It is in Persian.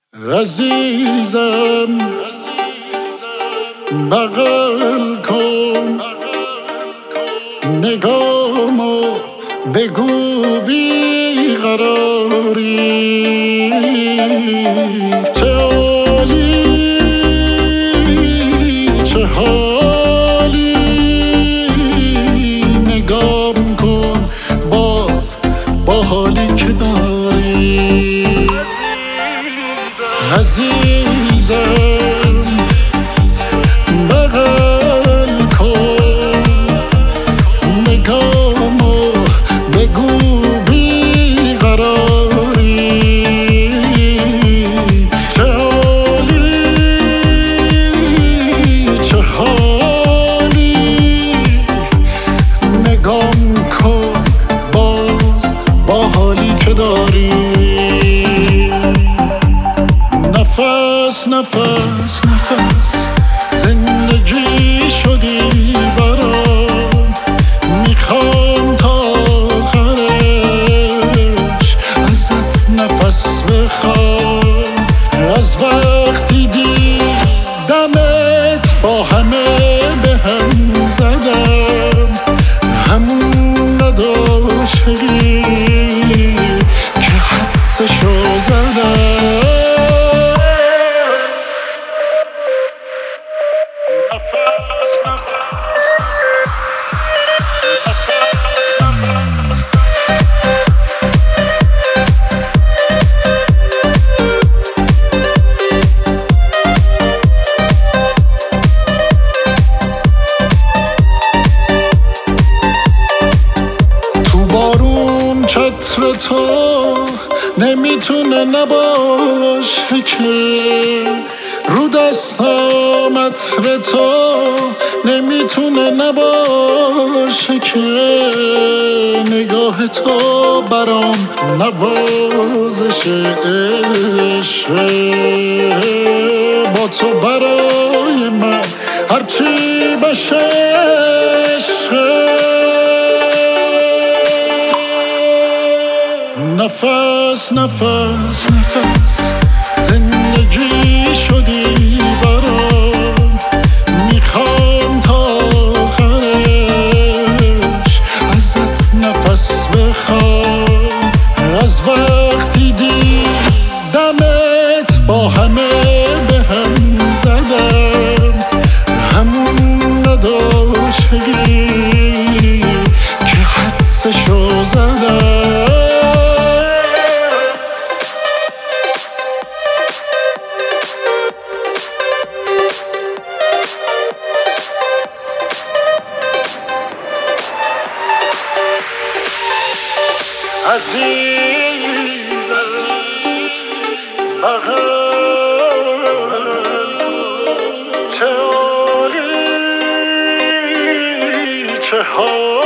عزیزم بغل کن نگامو، بگو بیقراری چه عالی چه حالی. نگام کن باز با حالی که داری. عزیزم بغل کن نگامو، بگو بیقراری چه عالی چه حالی. نگام کن باز با حالی که داری. نفس نفس نفس زندگی شدی برام، میخوام تا آخرش ازت نفس بخوام. از وقتی دیدمت با همه به هم زدم، همون نداشتی که حدسشو زدم. چتر تو نمیتونه نباشه که، رو دستم عطر تو نمیتونه نباشه که. نگاه تو برام نوازش عشقه، با تو برای من هرچی بشه عشقه. نفس نفس نفس زندگی شدی برام، میخوام تا آخرش ازت نفس بخوام. از وقتی دیدمت با همه به هم زدم، همون نداشتی که حدسشو زدم. عزیز چه عالی چه حالی.